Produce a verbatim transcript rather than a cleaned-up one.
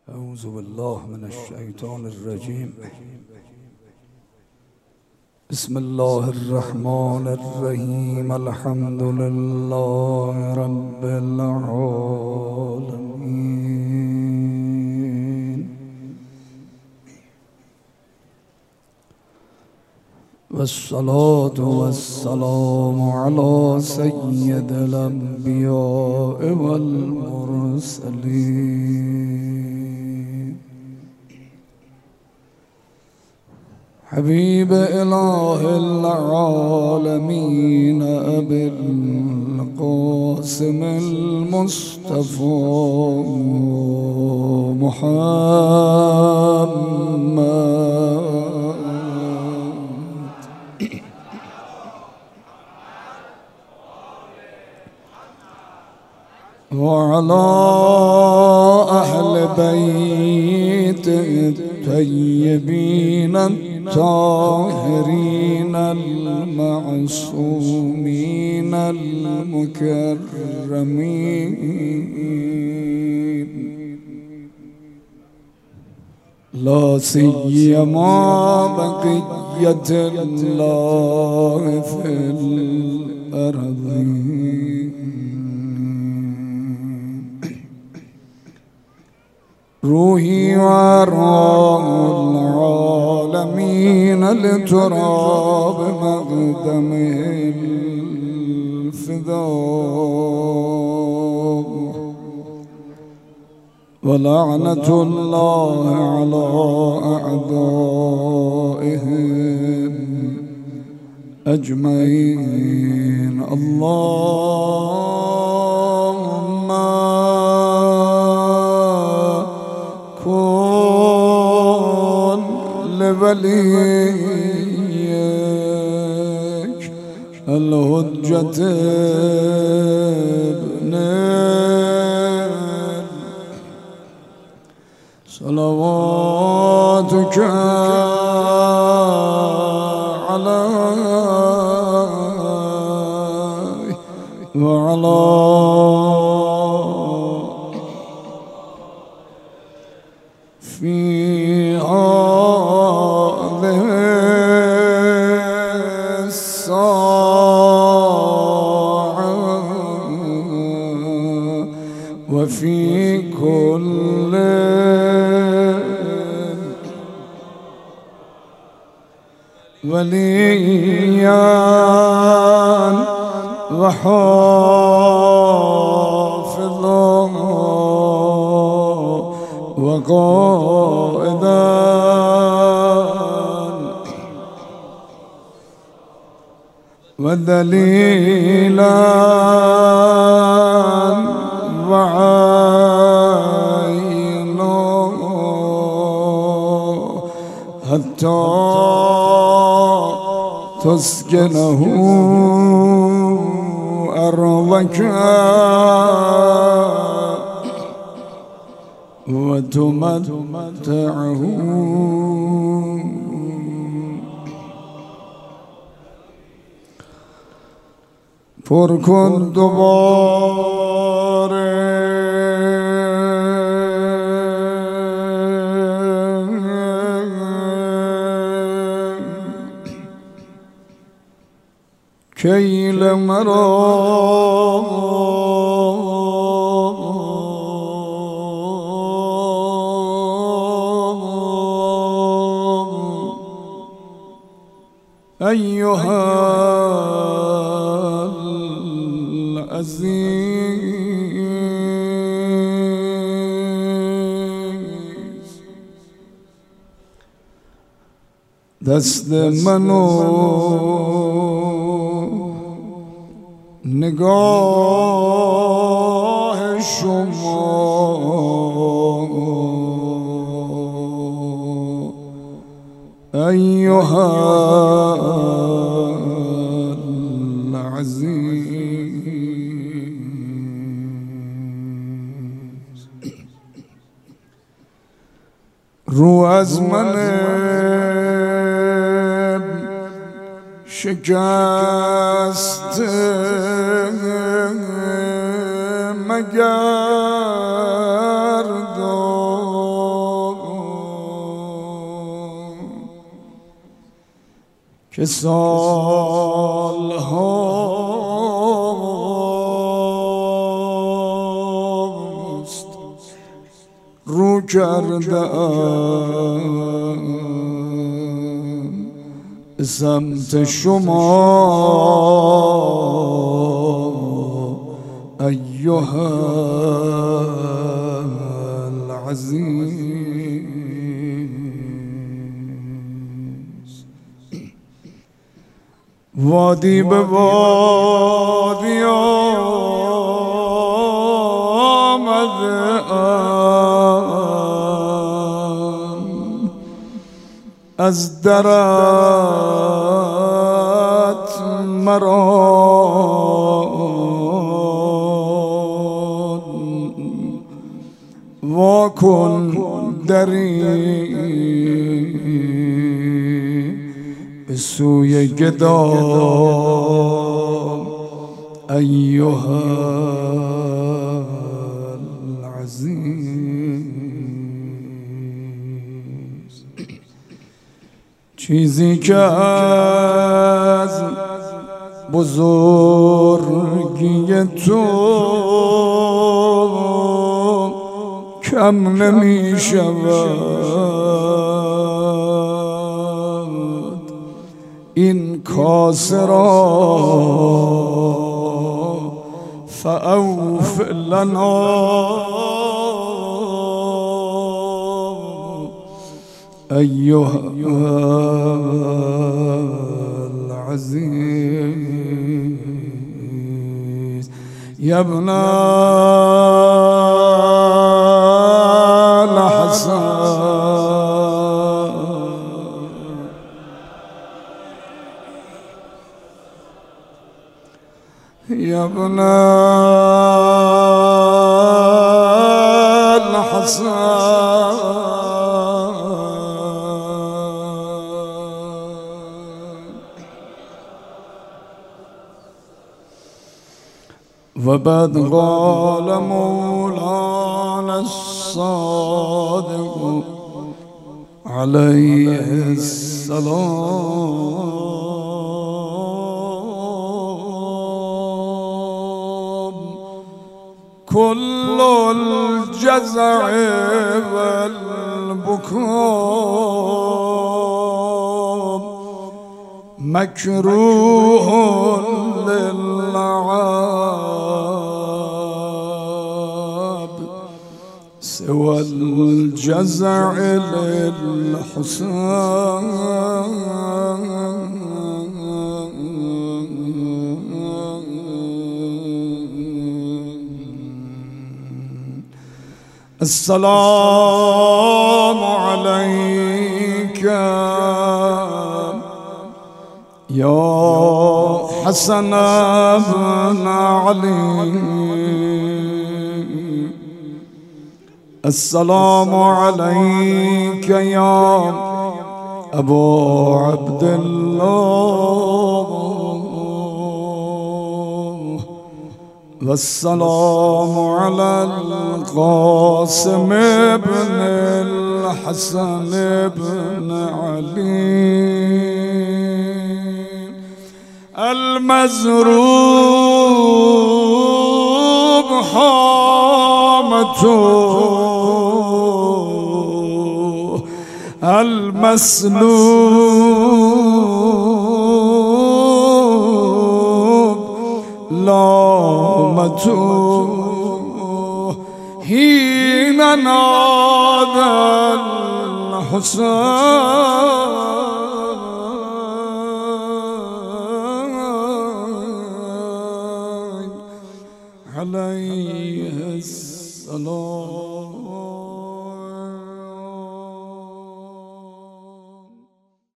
أعوذ بالله من الشيطان الرجيم. بسم الله الرحمن الرحيم. الحمد لله رب العالمين، والصلاة والسلام على سيد الأنبياء والمرسلين، حبيب إله العالمين أبي القاسم المصطفى محمد وعلى أهل بيت الطيبين الطاهرين المعصومين المكرمين، لا سيما بقية الله في الأرض. روحي وأرواح العالمين لتراب مقدمه الفداء، ولعنة الله على أعدائهم أجمعين. اللهم كن لوليك الحجة ابن صلواتك عليه وعلى في هذه الساعة وفي كل وليا وحافظا وقائدا ودليلا وعينا حتى تسكنه أرضك وتمتعه پر کن دوباره کیل مرا أيها العزيز، دست منو نگاه شما أيها العزيز، رو از من شکست مگردان که سالهاست رو کرده ام به سمت شما ایها العزیز. وادی به وادی آمده ام از درت مرا وا کن دری به سوی گدا ایها العزیز. چیزی که از بزرگی تو کم نمی شود، این کاسه را فاوف لنا ایها العزیز. یا ابن يا ابن الحسن وبعد قال مولانا الصادق عليه السلام كل الجزع والبكاء مكروه للعاب سوى الجزع للحسن. السلام عليك يا حسن بن علي. السلام عليك يا أبو عبد الله. والسلام على القاسم بن الحسن بن علي المزروب حامته المسلوب لامته حين نادى الحسين عليه السلام.